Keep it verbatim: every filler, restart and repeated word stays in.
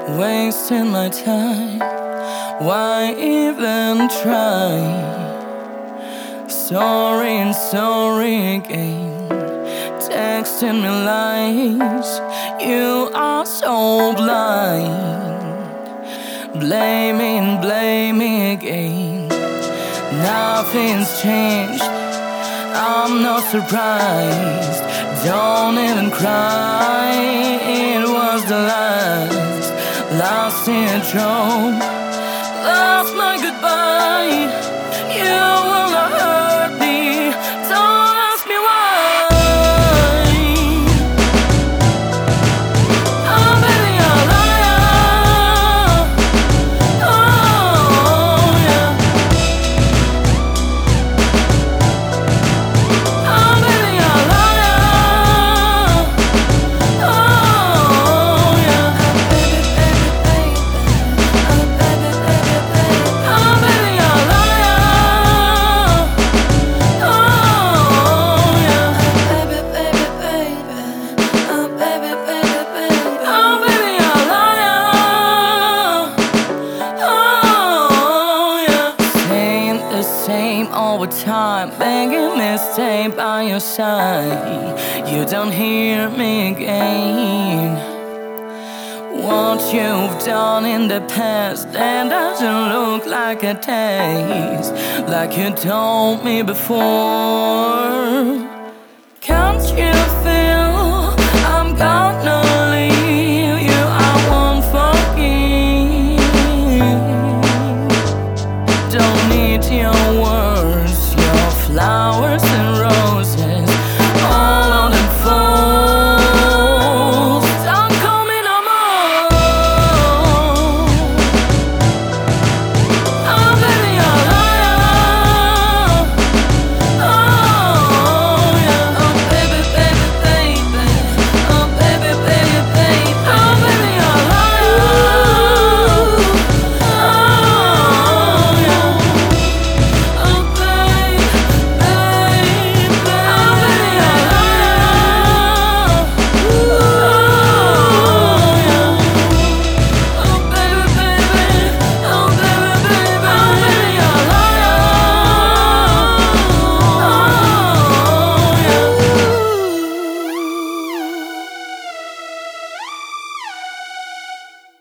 wasting my time. Why even try? Sorry and sorry again, texting me lies. You are so blind, blaming, blaming again. Nothing's changed, I'm not surprised. Don't even cry, it was the last, last intro, last my goodbye. You will not hurt me, don't ask me why. I'm really a liar, oh yeah. I'm really a liar, oh yeah. I'm really a liar, oh yeah. I'm really a liar, oh yeah. Saying the same all the time, begging me stay by your side. You don't hear me again. What you've done in the past, that doesn't look like a taste, like you told me before. Can't you feel I'm gonna leave you? I won't forgive. Don't need your words, your flowers